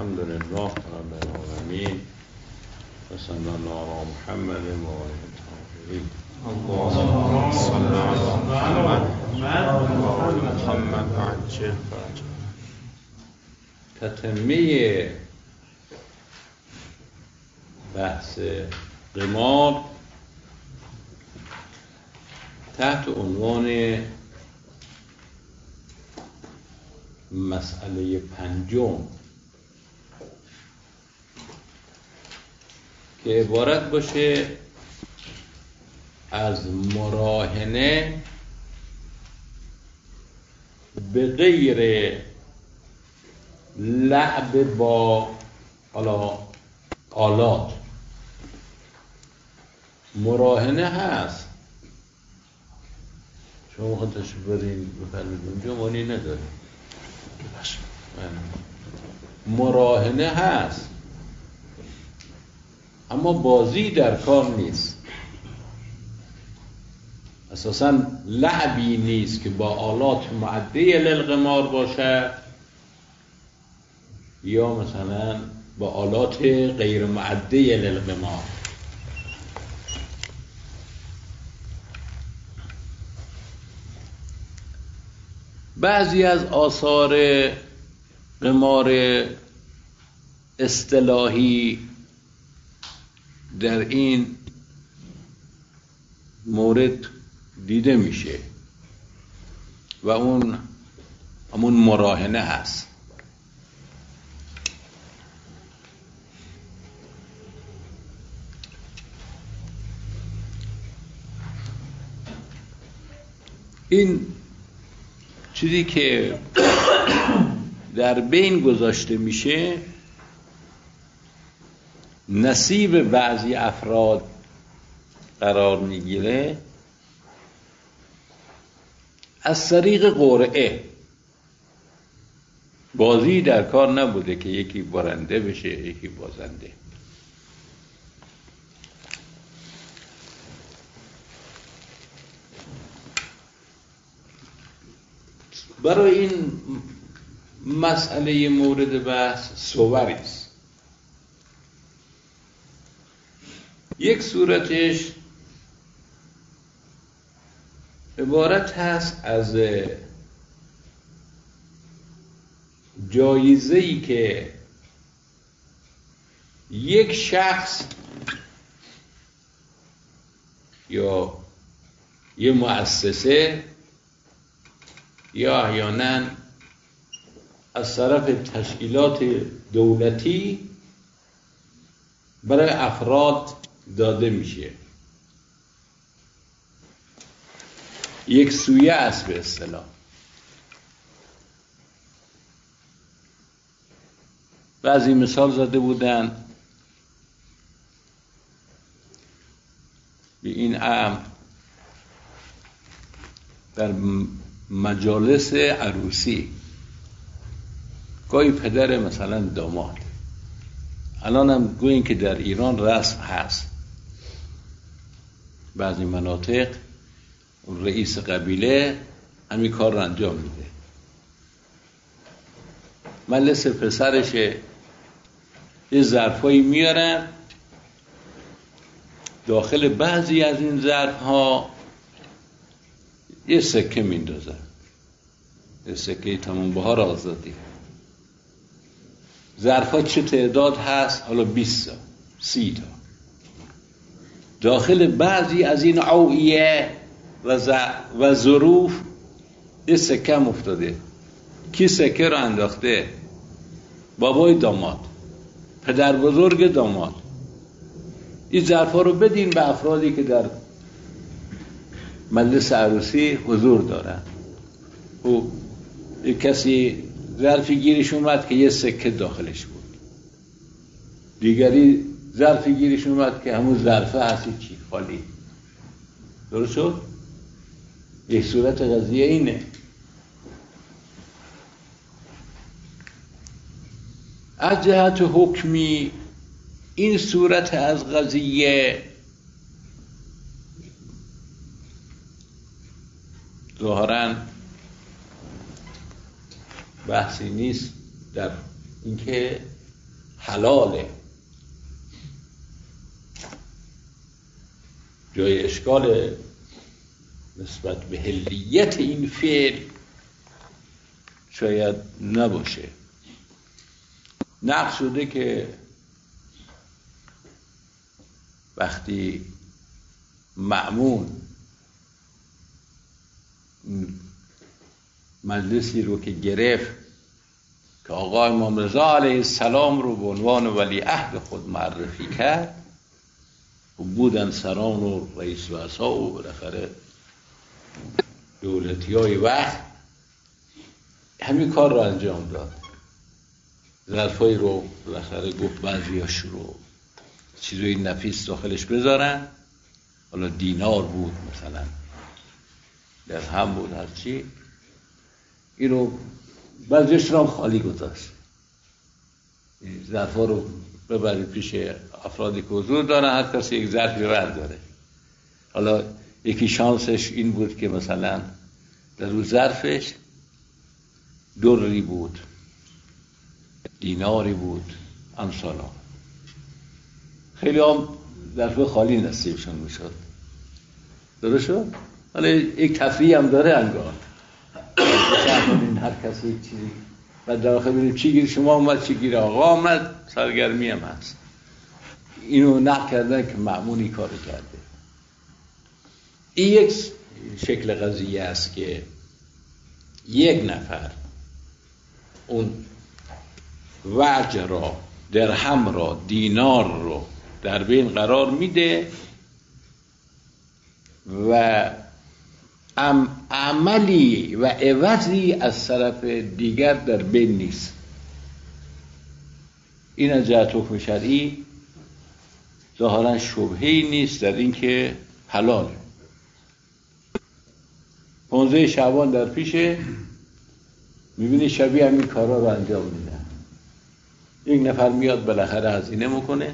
الحمد لله رب العالمين و صلی الله علی محمد و آله الطاهرین. اللهم صل على محمد و آل محمد و عجل فرجهم. تتمه بحث قمار تحت عنوان مسئله پنجم که عبارت باشه از مراهنه به غیر لعب با آلات. مراهنه هست، شما خودتش برین بفرمید اونجا مانی نداره. مراهنه هست اما بازی در کار نیست، اساساً لعبی نیست که با آلات معده للقمار باشه یا مثلا با آلات غیر معده للقمار. بعضی از آثار قمار اصطلاحی در این مورد دیده میشه و اون همون مراهنه هست. این چیزی که در بین گذاشته میشه نصیب بعضی افراد قرار میگیره از طریق قرعه. بازی در کار نبوده که یکی برنده بشه یکی بازنده. برای این مسئله مورد بحث صوری است. یک صورتش عبارت هست از جایزه‌ای که یک شخص یا یه مؤسسه یا احیانا از طرف تشکیلات دولتی برای افراد داده میشه. یک سویه است به اصطلاح. بعضی مثال زده بودن به این امر در مجالس عروسی. گاهی پدر مثلا داماد، الان هم گوییم که در ایران رسم هست، بعضی مناطق رئیس قبیله همین کار رو انجام میده. مجلس پسرش یه ظرفایی میارن، داخل بعضی از این ظرفها یه سکه میندازن، یه سکه تمام بهار آزادی. ظرفها چه تعداد هست؟ حالا 20 تا 30 تا. داخل بعضی از این اوعیه و ظروف یه سکه هم افتاده. کی سکه رو انداخته؟ بابای داماد، پدر بزرگ داماد. این ظرفها رو بدین به افرادی که در مجلس عروسی حضور دارن. او یک کسی ظرفی گیرش اومد که یه سکه داخلش بود، دیگری ظرفی گیرش اومد که همون ظرفه هستی چی خالی. درست شد؟ یک صورت قضیه اینه. از جهت حکمی این صورت از قضیه ظاهراً بحثی نیست در اینکه حلاله. جای اشکال نسبت به حلیت این فعل شاید نباشه. نقل شده که وقتی مأمون مجلسی رو که گرفت که آقا امام رضا علیه السلام رو به عنوان ولی عهد خود معرفی کرد و بودن سران و رئیس وزها و بالاخره دولتی های وقت، همین کار رو انجام داد. ظرفایی رو بالاخره گفت بعضیاش رو چیزای نفیس داخلش بذارن، حالا دینار بود مثلا، درهم بود، هرچی، این رو بعضیش رو هم خالی گذاشت. ظرفا رو ببرید پیش افرادی که حضور دارن، هر کسی یک ظرفی برداره. حالا یکی شانسش این بود که مثلا در اون ظرفش دری بود، دیناری بود، امثالا. خیلی هم ظرف خالی نصیبشون میشد. درست شد؟ حالا یک تفریح هم داره انگار. هر کسی یک چیزی بعد در آخر ببینیم چی گیر شما اومد، چی گیر آقا آمد، سرگرمی هم هست. اینو نقل کردن که مأمونی کار کرده. این یک شکل قضیه است که یک نفر اون وجه را، درهم را، دینار رو در بین قرار میده و عملی و عوضی از طرف دیگر در بین نیست. این از جهت حکم شرعی ظاهرا شبهه‌ای نیست در این که حلال. 15 شعبان در پیشه، میبینی شبیه همین کارا رو انجام میدن. یک نفر میاد بالاخره هزینه میکنه،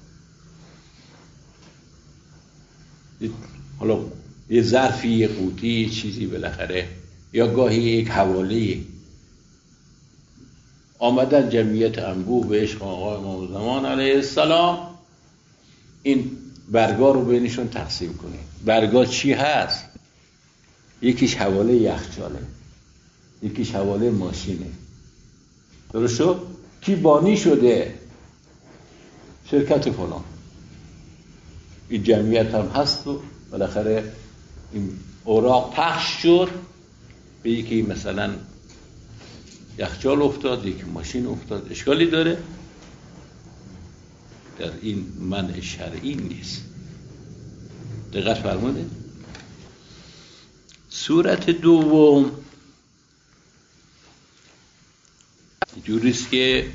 حالا یه ظرفی، یه قوطی، یه چیزی بالاخره، یا گاهی یک حوالی، آمدن جمعیت انبوه به عشق آقا امام زمان علیه السلام، این برگا رو بینشون تقسیم کنه. برگا چی هست؟ یکیش حواله یخچاله، یکیش حواله ماشینه. درست شد؟ کی بانی شده؟ شرکت فلان. این جمعیت هم هست و بالاخره این اوراق پخش شد، به یکی مثلا یخچال افتاد، یکی ماشین افتاد. اشکالی داره؟ در این منع شرعی نیست. دقت فرمودید؟ صورت دوم جوریست که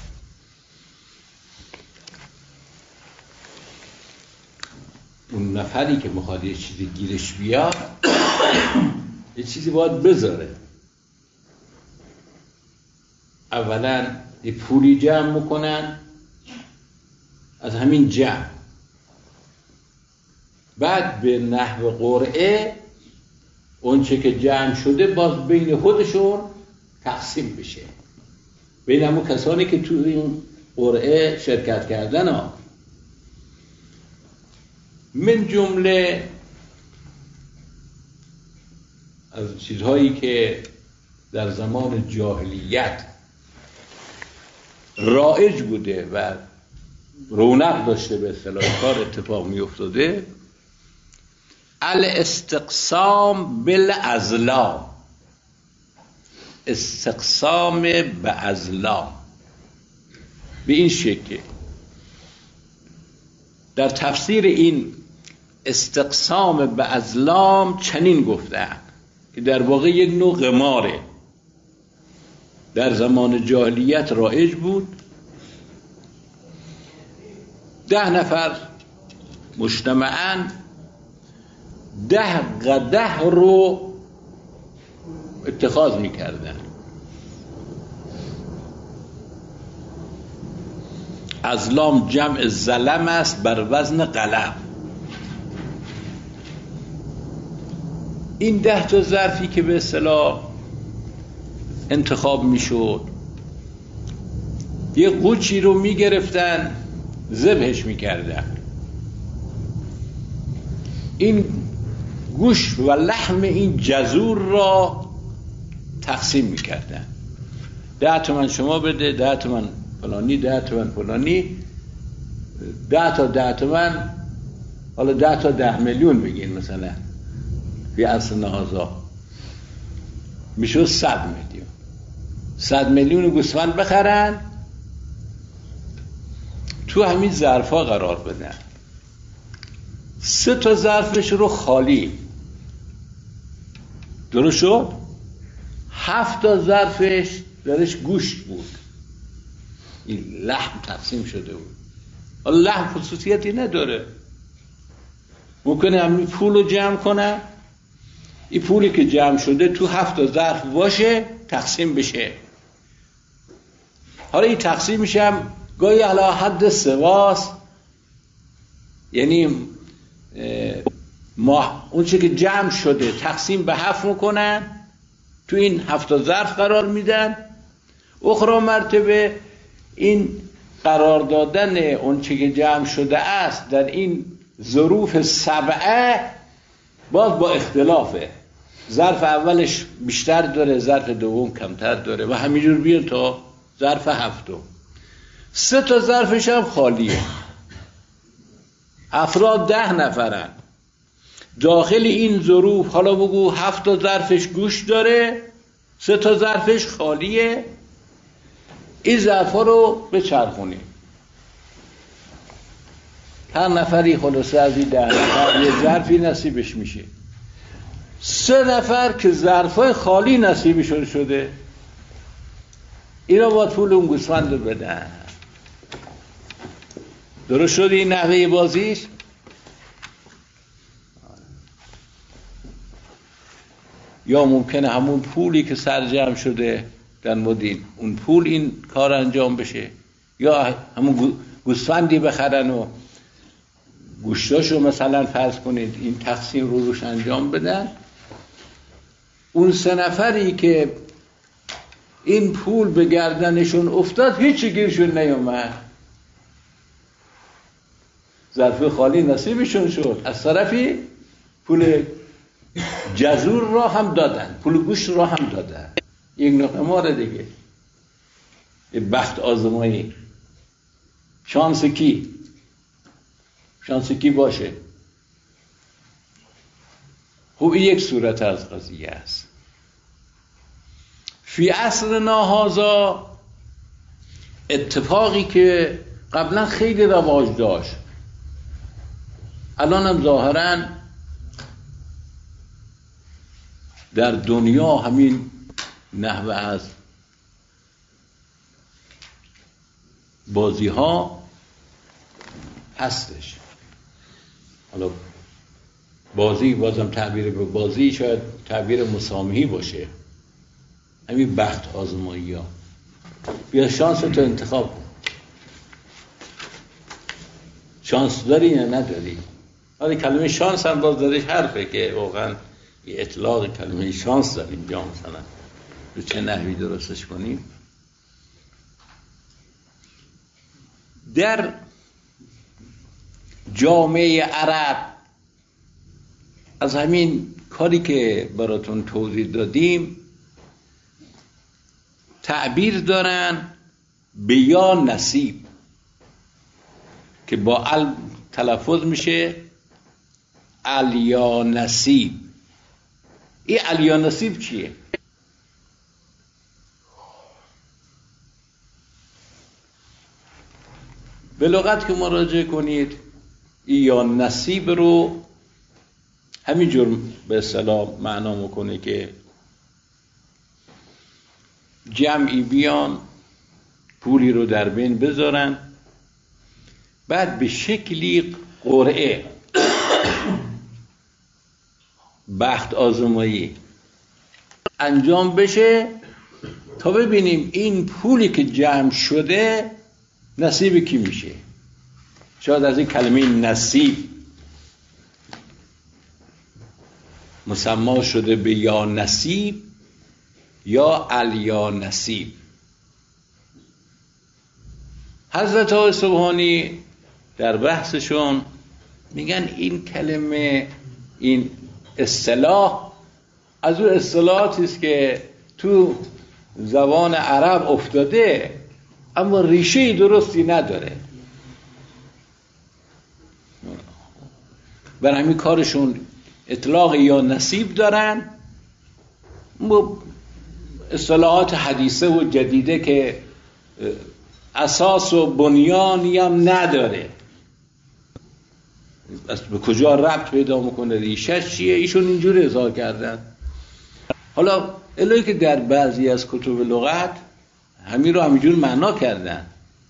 اون نفری که میخواد یه چیزی گیرش بیاد یه چیزی باید بذاره. اولا یه پولی جمع میکنن، از همین جمع بعد به نحو قرعه اون چه که جمع شده باز بین خودشون تقسیم بشه، بین همون کسانی که تو این قرعه شرکت کردن ها. من جمله از چیزهایی که در زمان جاهلیت رایج بوده و رونق داشته، به اصطلاح کار اتفاق می افتاده، الاستقسام بالازلام، استقسام به ازلام. به این شکل در تفسیر این استقسام به ازلام چنین گفتن که در واقع یک نوع قماره، در زمان جاهلیت رایج بود. 10 نفر مجتمعاً 10 قدح رو اتخاذ می‌کردن. ازلام جمع زلم است بر وزن قلم. این 10 تا ظرفی که به اصطلاح انتخاب میشد، یه قوچی رو میگرفتن ذبحش میکردن، این گوشت و لحم این جزور را تقسیم میکردن. 10 تومن شما بده، 10 تومن فلانی، 10 تومن فلانی، 10 تا 10 تومن، حالا 10 تا 10 میلیون بگین مثلا فی اصل هذا میشه 100 میلیون. 100 میلیون گوسفند بخرن، تو همین ظرفا قرار بدن، 3 تا ظرفش رو خالی، درست شد؟ 7 تا ظرفش درش گوشت بود، این لحم تقسیم شده بود. حالا لحم خصوصیتی نداره، ممکنه همین پول رو جمع کنه، این پولی که جمع شده تو 7 تا ظرف باشه، تقسیم بشه. حالا این تقسیم میشه گاهی علی حد سواس، یعنی ما اون چه که جمع شده تقسیم به 7 میکنن، تو این 7 تا ظرف قرار میدن. اخرى مرتبه این قرار دادن اون چه که جمع شده است در این ظروف 7 باز با اختلافه، ظرف اولش بیشتر داره، ظرف دوم کمتر داره و همینجور بیان تا ظرف 7. 3 تا ظرفش هم خالیه، افراد 10 نفرن، داخل این ظروف حالا بگو 7 تا ظرفش گوشت داره، 3 تا ظرفش خالیه. این ظرفا رو بچرخونیم، هر نفری خلاصه از این 10 نفر یه ظرفی نصیبش میشه. 3 نفر که ظرفای خالی نصیبشون شده، اینا باید پول اون گوسفند رو بدن. درست شد این نحوه بازیش؟ یا ممکنه همون پولی که سرجم شده در مدین اون پول این کار انجام بشه، یا همون گوسفندی بخرن و گوشتاشو مثلا فرض کنید این تقسیم رو روش انجام بدن. اون 3 نفری که این پول به گردنشون افتاد هیچی گیرشون نیومد، ظرف خالی نصیبشون شد. از طرفی پول جزور را هم دادن، پول گوشت را هم دادن. یک نوع ماره دیگه، یه بخت آزمایی. شانس کی باشه. خب این یک صورت از قضیه است. فی عصرنا هذا اتفاقی که قبلا خیلی رواج داشت، الان هم ظاهرا در دنیا همین نحوه از بازی ها هستش. حالا بازی، بازم تعبیر به بازی شاید تعبیر مسامحی باشه، همین بخت آزمایی ها. بیا شانس تو انتخاب کن، شانس داری یا نداری. حالا کلمه شانس هم باز دارش حرفه که واقعا یه اطلاق کلمه شانس داریم، یا مثلا رو چه نحوی درستش کنیم. در جامعه عرب از همین کاری که براتون توضیح دادیم تعبیر دارن به یا نصیب که با ال تلفظ میشه الیا نصیب. این الیا نصیب چیه؟ به لغت که مراجعه کنید این یا نصیب رو همینجور به اصطلاح معنا میکنه که جمعی بیان پولی رو در بین بذارن، بعد به شکلی قرعه بخت آزمایی انجام بشه تا ببینیم این پولی که جمع شده نصیب کی میشه. شاید از این کلمه نصیب مسما شده به یا نصیب یا الیا نصیب. حضرت آقای سبحانی در بحثشون میگن این کلمه، این اصطلاح از اون اصطلاحاتی است که تو زبان عرب افتاده اما ریشه درستی نداره. برای همین کارشون اطلاق یا نصیب دارن، اصطلاحات حدیثه و جدیده که اساس و بنیانی هم نداره، به کجا ربط پیدا میکنه، ریشش چیه، ایشون اینجوری اظهار کردن. حالا الهی که در بعضی از کتب لغت همین رو همینجور معنا کردن.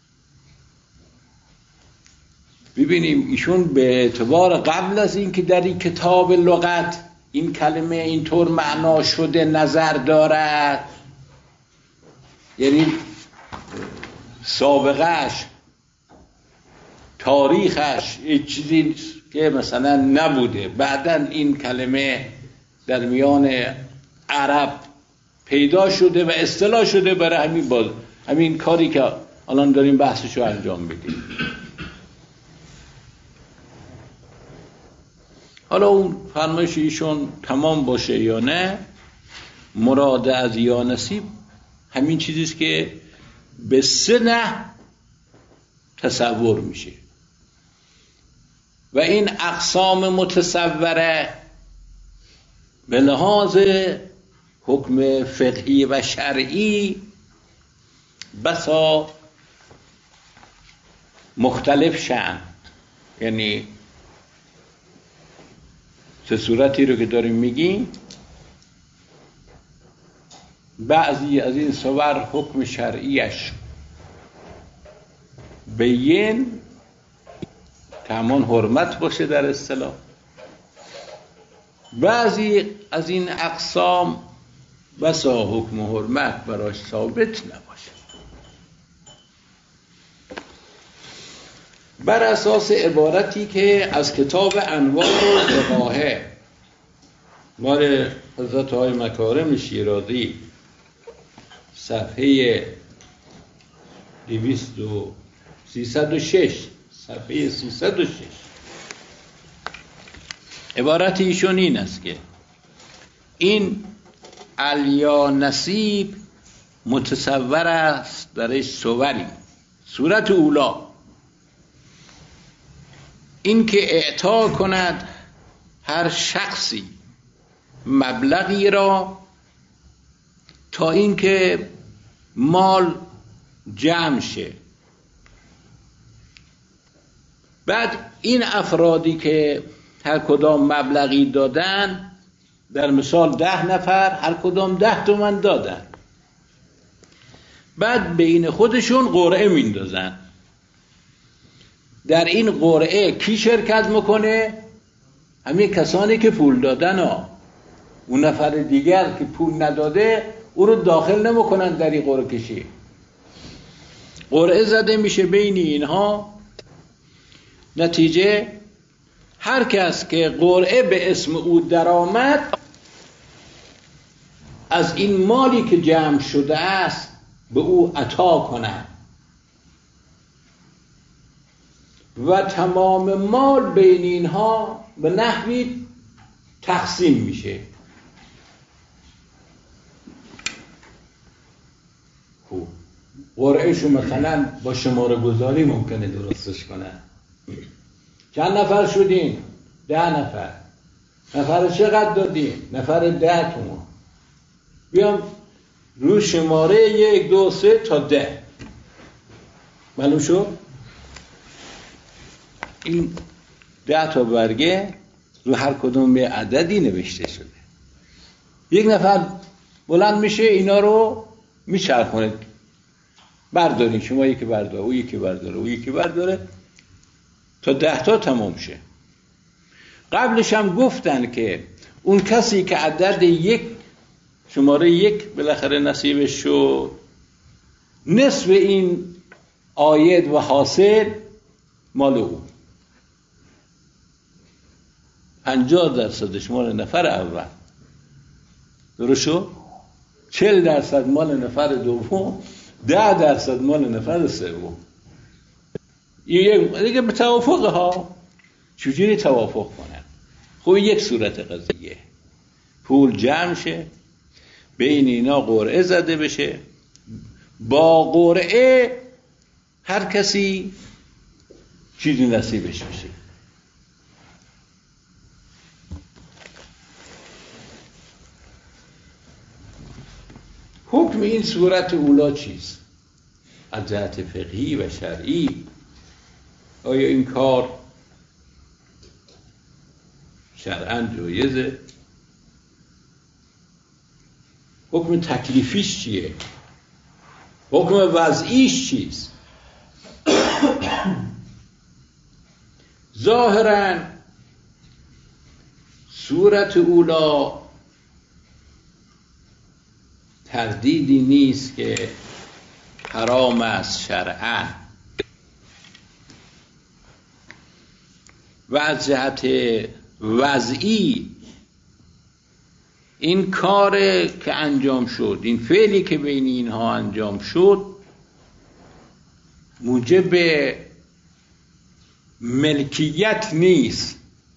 ببینیم ایشون به اعتبار قبل از این که در این کتاب لغت این کلمه اینطور معنا شده نظر دارد، یعنی سابقهش، تاریخش چیزی که مثلا نبوده، بعدن این کلمه در میان عرب پیدا شده و اصطلاح شده برای همین کاری که الان داریم بحثشو انجام میدیم. حالا اون فرمایش ایشون تمام باشه یا نه، مراد از یا نصیب همین چیزیست که به سه نحو تصور میشه و این اقسام متصوره به لحاظ حکم فقهی و شرعی بسا مختلف شن. یعنی سه صورتی رو که داریم میگیم، بعضی از این صور حکم شرعیش بیین که همان حرمت باشه در اصطلاح، بعضی از این اقسام بسا حکم حرمت براش ثابت نباشه. بر اساس عبارتی که از کتاب انوار و فقاهه مال حضرت های مکارم شیرازی صفحه 306 صفحه 306 عبارت ایشون این است که این الیا نصیب متصور است در صوری. صورت اولا این که اعطا کند هر شخصی مبلغی را تا اینکه مال جمع شه. بعد این افرادی که هر کدام مبلغی دادن، در مثال 10 نفر هر کدام 10 تومن دادن، بعد بین خودشون قرعه میندازن. در این قرعه کی شرکت میکنه؟ همین کسانی که پول دادن ها. اون نفر دیگر که پول نداده او رو داخل نمیکنن در این قرعه کشی. قرعه زده میشه بین اینها. نتیجه هر کس که قرعه به اسم او درآمد از این مالی که جمع شده است به او عطا کنند و تمام مال بین اینها به نحوی تقسیم میشه. قرعهشو مثلا با شماره گذاری ممکنه درستش کنن. چند نفر شدین؟ 10 نفر. نفر چقدر دادین؟ نفر 10 تومان. بیام رو شماره 1 2 3 تا 10 معلوم شد؟ این 10 تا برگه رو هر کدوم به عددی نوشته شده. یک نفر بلند میشه اینا رو میچرخونه، بردارین، شما یکی بردار، او یکی برداره، او یکی برداره تا 10 تا تمام شه. قبلش هم گفتن که اون کسی که عدد 1 شماره 1 بالاخره نصیبش شد، نصف این عاید و حاصل مال او، 50% مال نفر اول، درست شد؟ 40% مال نفر دوم، 10% مال نفر سوم. دیگه به توافق ها. چجوری توافق کنن؟ خب یک صورت قضیه، پول جمع شه، بین اینا قرعه زده بشه، با قرعه هر کسی چیزی نصیبش بشه. حکم این صورت اولا چیست؟ از جهت فقهی و شرعی آیا این کار شرعاً جایزه؟ حکم تکلیفیش چیه؟ حکم وضعیش چیست؟ ظاهراً صورت اولا تردیدی نیست که حرام است شرعاً، و از جهت وضعی این کار که انجام شد، این فعلی که بین اینها انجام شد، موجب ملکیت نیست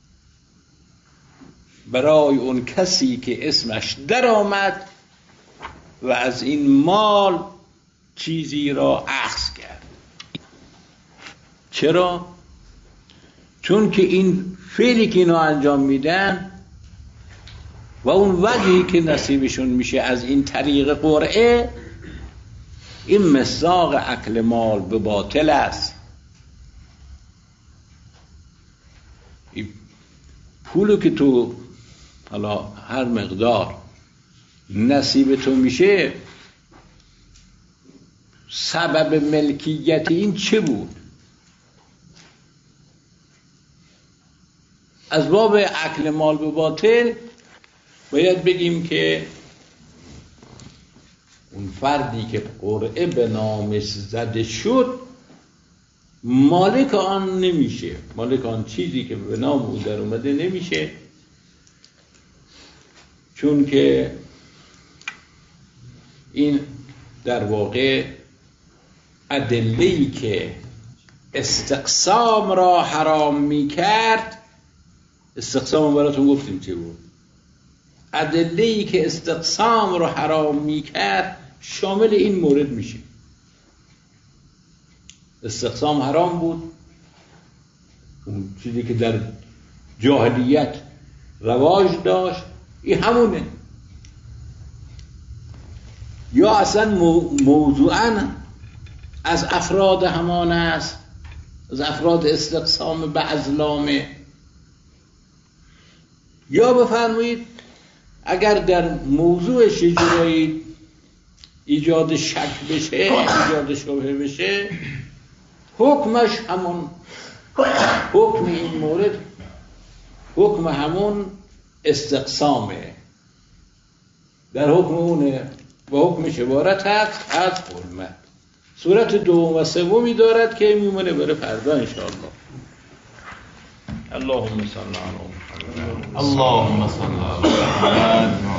برای اون کسی که اسمش در آمد و از این مال چیزی را اخذ کرد. چرا؟ چون که این فعلی که اینا انجام میدن و اون وجهی که نصیبشون میشه از این طریق قرعه، این مصداق اکل مال به باطل است. این پولو که تو حالا هر مقدار نصیب تو میشه، سبب ملکیت این چه بود؟ از باب اکل مال به باطل باید بگیم که اون فردی که قرعه به نامش زده شد مالک آن نمیشه، مالک آن چیزی که به نام او در اومده نمیشه، چون که این در واقع ادله‌ای که استقسام را حرام میکرد، استقسام براتون گفتیم چه بود، ادله‌ای که استقسام را حرام میکرد شامل این مورد میشه. استقسام حرام بود، اون چیزی که در جاهلیت رواج داشت، این همونه. یا اصلا موضوعاً از افراد همان است، از افراد استقسام به ازلامه. یا بفرمایید اگر در موضوع شجرایی ایجاد شک بشه، ایجاد شبهه بشه، حکمش همون، حکم این مورد حکم همون استقسامه، در حکم اونه و حکمش عبارت هست از حرمت. صورت دوم و سومی دارد که میمونه برای فردا انشاءالله. اللهم صل علی محمد. اللهم صل علی محمد.